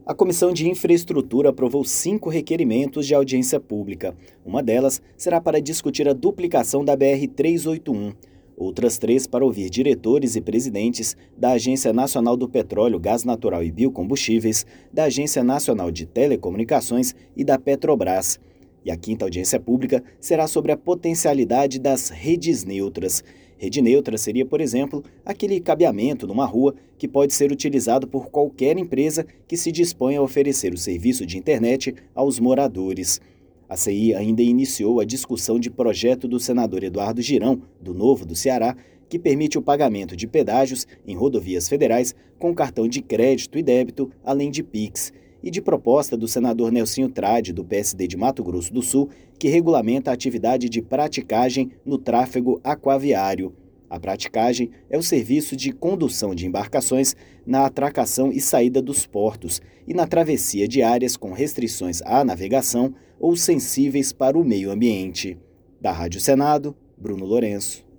A Comissão de Infraestrutura aprovou 5 requerimentos de audiência pública. Uma delas será para discutir a duplicação da BR-381. Outras 3 para ouvir diretores e presidentes da Agência Nacional do Petróleo, Gás Natural e Biocombustíveis, da Agência Nacional de Telecomunicações e da Petrobras. E a 5ª audiência pública será sobre a potencialidade das redes neutras. Rede neutra seria, por exemplo, aquele cabeamento numa rua que pode ser utilizado por qualquer empresa que se dispõe a oferecer o serviço de internet aos moradores. A CI ainda iniciou a discussão de projeto do senador Eduardo Girão, do Novo do Ceará, que permite o pagamento de pedágios em rodovias federais com cartão de crédito e débito, além de Pix, e de proposta do senador Nelsinho Trade, do PSD de Mato Grosso do Sul, que regulamenta a atividade de praticagem no tráfego aquaviário. A praticagem é o serviço de condução de embarcações na atracação e saída dos portos e na travessia de áreas com restrições à navegação ou sensíveis para o meio ambiente. Da Rádio Senado, Bruno Lourenço.